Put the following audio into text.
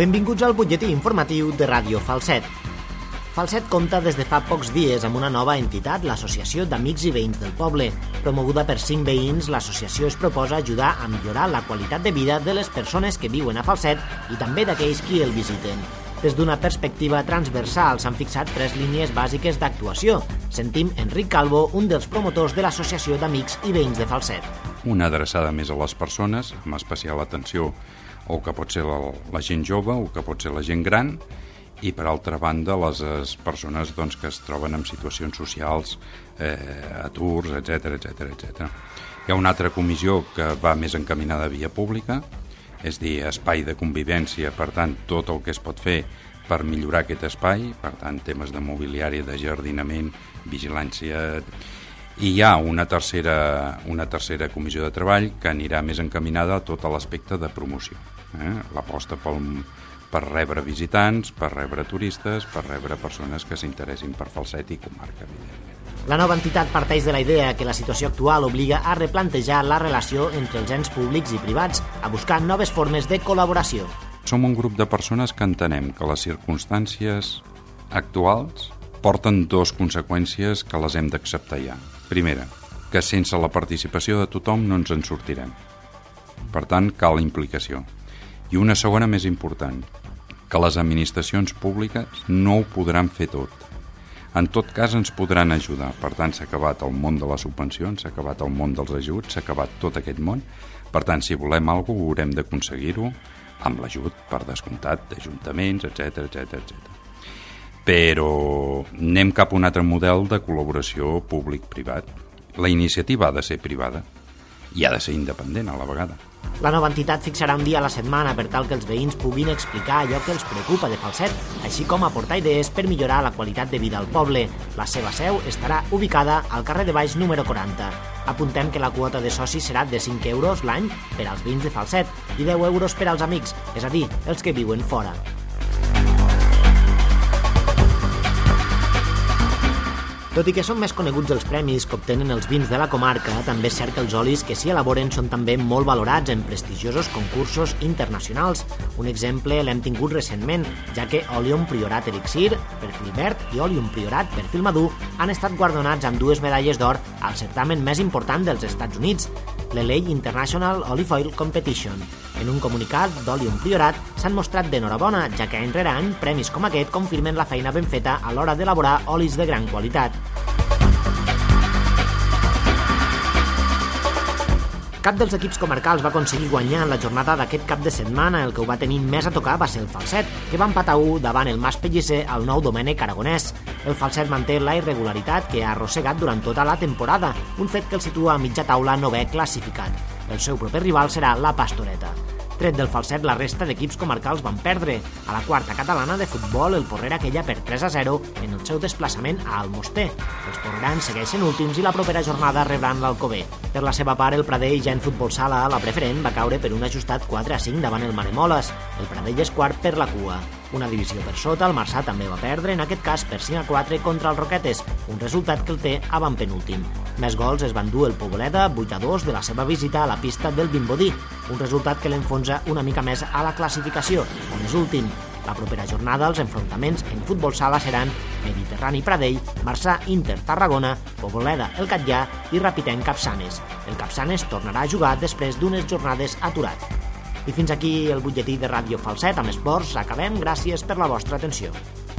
Benvinguts al butlletí informatiu de Ràdio Falset. Falset compta des de fa pocs dies amb una nova entitat, l'Associació d'Amics i Veïns del Poble. Promoguda per 5 veïns, l'associació es proposa ajudar a millorar la qualitat de vida de les persones que viuen a Falset i també d'aquells qui el visiten. Des d'una perspectiva transversal s'han fixat 3 línies bàsiques d'actuació. Sentim Enric Calvo, un dels promotors de l'Associació d'Amics i Veïns de Falset. Una adreçada més a les persones, amb especial atenció o que pot ser la gent jove o que pot ser la gent gran, i per altra banda les persones que es troben en situacions socials, aturs, etc. Hi ha una altra comissió que va més encaminada a via pública, és a dir, espai de convivència, per tant, tot el que es pot fer per millorar aquest espai, per tant, temes de mobiliari, de jardinament, vigilància. I hi ha una tercera comissió de treball que anirà més encaminada a tot l'aspecte de promoció. L'aposta per rebre visitants, per rebre turistes, per rebre persones que s'interessin per Falset i comarca, evidentment. La nova entitat parteix de la idea que la situació actual obliga a replantejar la relació entre els ens públics i privats, a buscar noves formes de col·laboració. Som un grup de persones que entenem que les circumstàncies actuals porten 2 conseqüències que les hem d'acceptar ja. Primera, que sense la participació de tothom no ens en sortirem. Per tant, cal implicació. I una segona més important, que les administracions públiques no ho podran fer tot. En tot cas ens podran ajudar. Per tant, s'ha acabat el món de les subvencions, s'ha acabat el món dels ajuts, s'ha acabat tot aquest món. Per tant, si volem alguna cosa, haurem d'aconseguir-ho amb l'ajut, per descomptat, d'ajuntaments, etc. Però anem cap a un altre model de col·laboració públic-privat. La iniciativa ha de ser privada i ha de ser independent a la vegada. La nova entitat fixarà un dia a la setmana per tal que els veïns puguin explicar allò que els preocupa de Falset, així com aportar idees per millorar la qualitat de vida al poble. La seva seu estarà ubicada al carrer de Baix número 40. Apuntem que la quota de socis serà de 5 euros l'any per als veïns de Falset i 10 euros per als amics, és a dir, els que viuen fora. Tot i que són més coneguts els premis que obtenen els vins de la comarca, també és cert que els olis que s'hi elaboren són també molt valorats en prestigiosos concursos internacionals. Un exemple l'hem tingut recentment, ja que Oleum Priorat Elixir, perfil verd, i Oleum Priorat, perfil madur, han estat guardonats amb 2 medalles d'or al certamen més important dels Estats Units, l'LA International Olive Oil Competition. En un comunicat d'Olium Priorat s'han mostrat d'enhorabona, ja que any rere any premis com aquest confirmen la feina ben feta a l'hora d'elaborar olis de gran qualitat. Cap dels equips comarcals va aconseguir guanyar en la jornada d'aquest cap de setmana. El que ho va tenir més a tocar va ser el Falset, que va empatar 1 davant el Mas Pellicer al nou Domènec Aragonès. El Falset manté la irregularitat que ha arrossegat durant tota la temporada, un fet que el situa a mitja taula novè classificat. El seu proper rival serà la Pastoreta. Tret del Falset, la resta d'equips comarcals van perdre. A la quarta catalana de futbol, el Porrera queia per 3-0 en el seu desplaçament a Almoster. Els porrerans segueixen últims i la propera jornada rebran l'Alcover. Per la seva part, el Pradell, ja en futbol sala, la preferent, va caure per un ajustat 4-5 davant el Maremoles. El Pradell és quart per la cua. Una divisió per sota, el Marçà també va perdre, en aquest cas per 5-4 contra els Roquetes, un resultat que el té avantpenúltim. Més gols es van dur el Poboleda, 8-2 de la seva visita a la pista del Vimbodí, un resultat que l'enfonsa una mica més a la classificació, on és últim. La propera jornada, els enfrontaments en futbol sala seran Mediterrani Pradell, Marçà Inter Tarragona, Poboleda El Catllà i Rapitenc Capçanes. El Capçanes tornarà a jugar després d'unes jornades aturat. I fins aquí el butlletí de Ràdio Falset amb esports. Acabem, gràcies per la vostra atenció.